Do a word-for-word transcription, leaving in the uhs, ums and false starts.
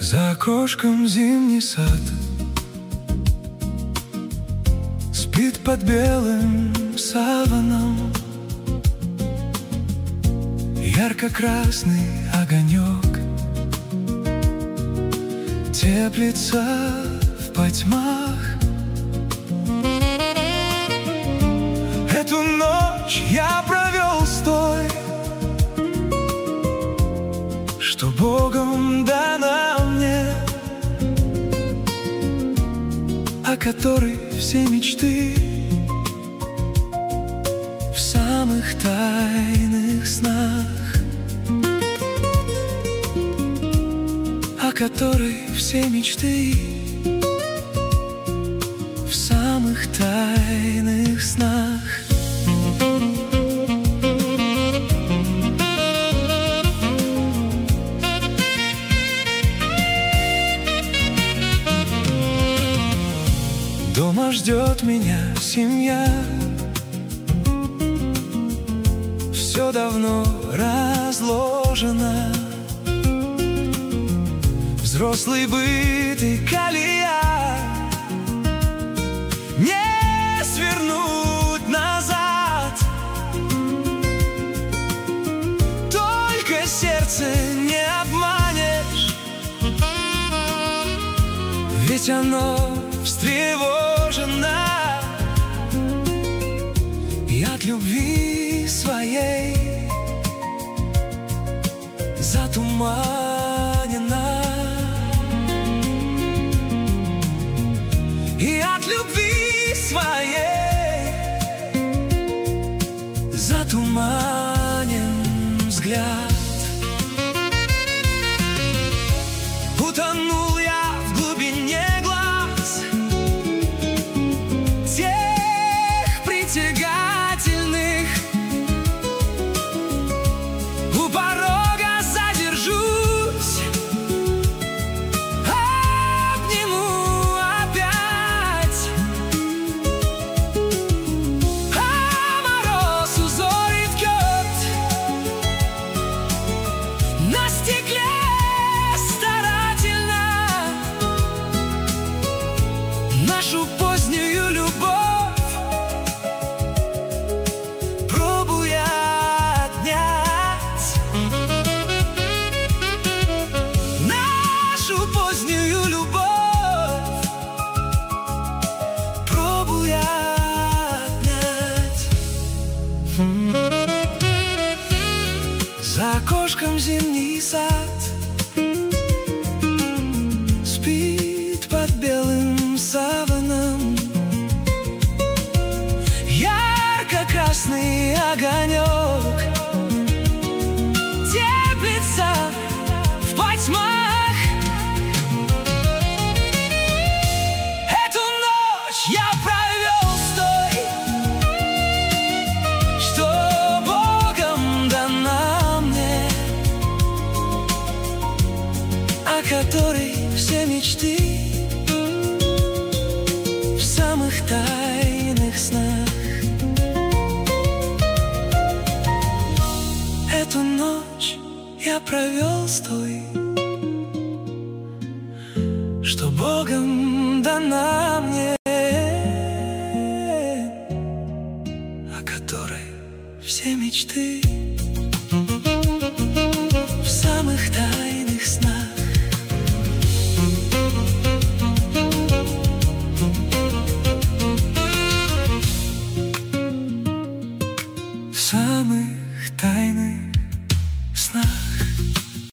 За окошком зимний сад спит под белым саваном ярко-красный огонек, теплится в потьмах. Эту ночь я провел с той, что Богом дана мне, о которой все мечты в самых тайных снах, о которой все мечты в самых тайных снах. Дома ждет меня семья, все давно разложено. Взрослый быт и колея, не свернуть назад. Только сердце не обманешь, ведь оно встревожено и от любви своей затуманено, и от любви своей затуманен взгляд. Утонул я в глубине глаз тех притягательных, у порога задержусь, обниму опять, а мороз узорит ткет на стекле старательно. Нашу позднюю любовь пробуя отнять, нашу позднюю любовь пробуя отнять. За окошком зимний сад спит под белым саваном ярко-красный огонек, теплится в потьмах. Эту ночь я провел с той, что Богом дана мне, о которой все мечты в самых тайных снах. Эту ночь я провел с той, что Богом дана мне, о которой все мечты в самых тайных снах. В самых тайных